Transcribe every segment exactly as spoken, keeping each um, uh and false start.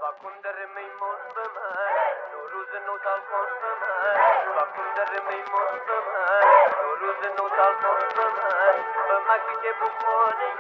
کن در میمون به من دو روز نو سال کن به من با کن در میمون به من دو روز نو سال کن به من به مکی که بخونه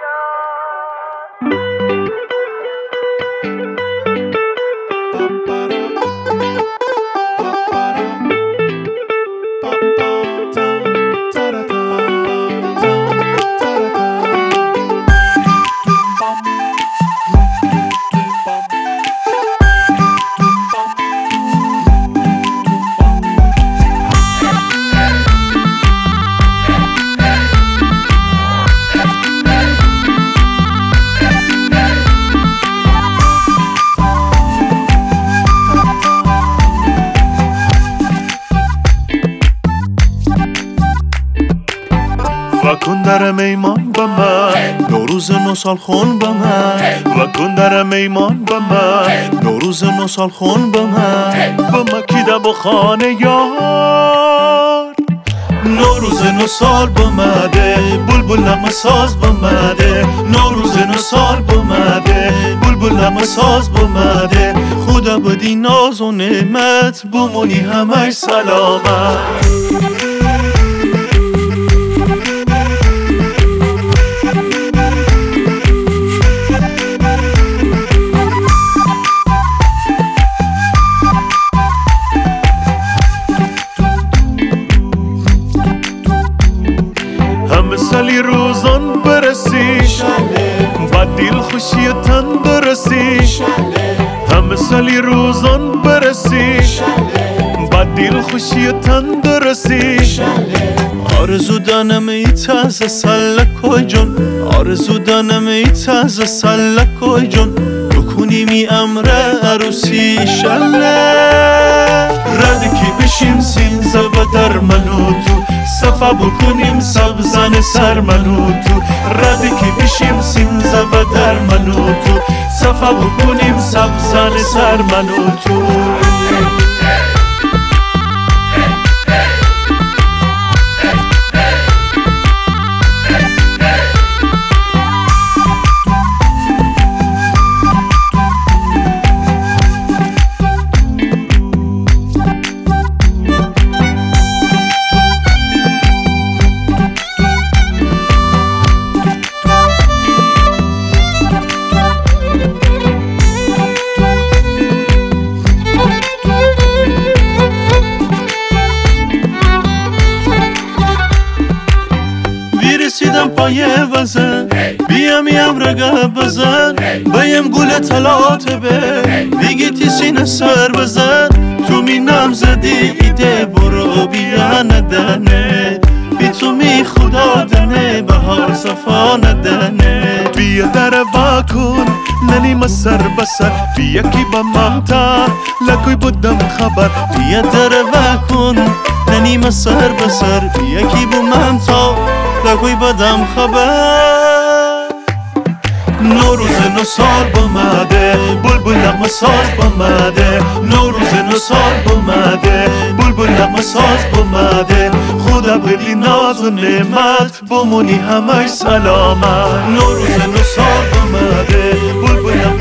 و کن در میمان به من نوروز نو سال خون به من و کن در میمان به من نوروز نو سال خون به من به مکیده و خانه یار نوروز نو سال بمده بلبل نغمه ساز بمده نوروز نو سال بمده بلبل نغمه ساز بمده خدا بدی ناز و نعمت بمونی همش سلامت همه سالی روزان برسی با دل خوشی تندرستی همه سالی روزان برسی با دل خوشی تندرستی آرزو دانم ای تازه سلکوی جون آرزو دانم ای تازه سلکوی جون بکنی می امره عروسی شله ردی که بشیم سینزه بدر منو تو صفا بکنیم سبزن سر منو تو ردی که بشیم سینزه بدر منو تو صفا بکنیم سبزن سر منو تو رسیدم پای وزن بیام یم رگه بزن بیم گل طلات به دیگه تی سینه سر بزن تو می نم زدی ایده برو بیا ندنه بی تو می خدا دنه بهار صفا ندنه بیا در واکن ننیم سر بسر بیا کی با ممتا لکوی بودم خبر بیا در واکن ننیم سر بسر بیا کی با ممتا لکوی بدم خبر نوروز نو سال بمده بلبل نغمه ساز بمده نوروز نو سال بمده بلبل نغمه ساز بمده خدا بدی ناز و نعمت بمونی همش سلامت نوروز نو سال بمده بلبل